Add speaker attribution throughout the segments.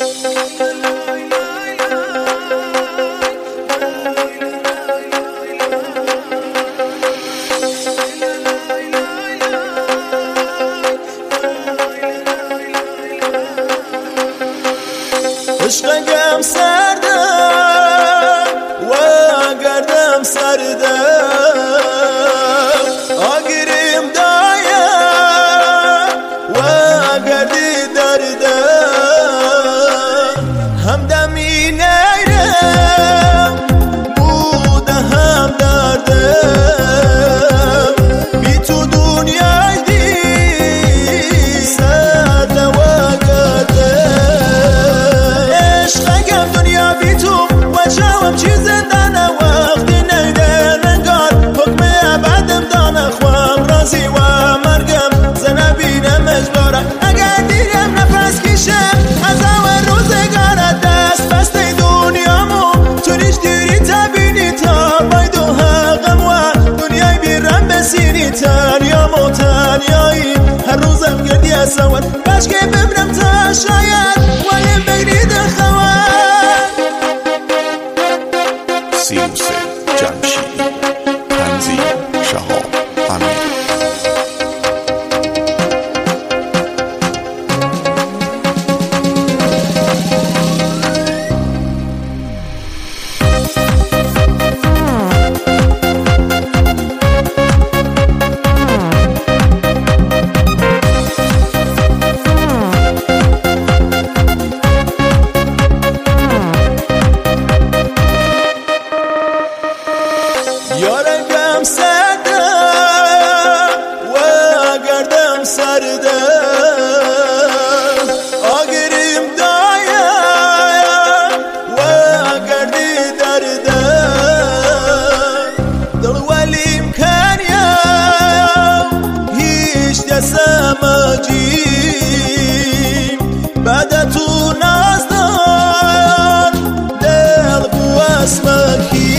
Speaker 1: عشقم سرده و گردم سرده آگیریم دایه و گردی درده همدمی نیرم بوده هم درده بی تو دنیای دی سرده و گرده دنیا بی تو و جوام چی زندانه وقتی نیده نگار حکم ابدم دانه خوام رازی و مرگم زنبینم مجباره اگر دیرم نفس کشم از اول روزگاره دست بسته دنیامو تو ریش دیری تبینی تا باید و حقم و دنیای بیرم بسینی تنیام و تنیایی هر روزم گردی از سوان باش که ببرم تا شاید ولی بگرید خوان
Speaker 2: سیروس جمشیدی تنظیم شهاب امیر
Speaker 1: یارگم سرده و گردم سرده آگیریم دایه و گردی درده دل ولیم کنیا هیچ دستم اجیم بعد تو نازدار دل بو اسمکی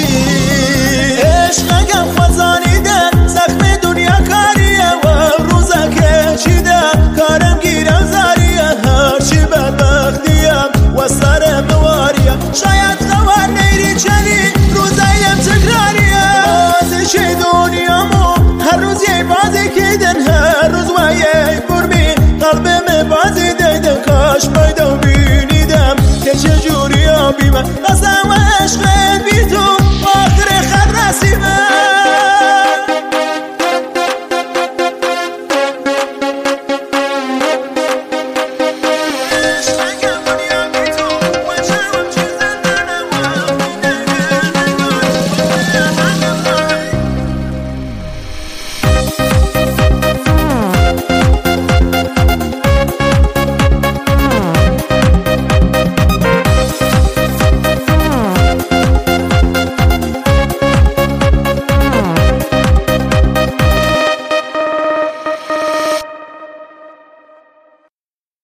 Speaker 1: عشقم خزانیده زخم دنیا کاریه و روزه کشیده کارم گیرم زاریه هرچی بدبختیم و سرم نواریه شاید خوار نیری چنی روزایم تکراریه بازش دنیامو هر روز یه بازی کدن هر روز و یه برمی قلبم بازی دیدن کاش پیدا بینیدم که چجوری آبیمه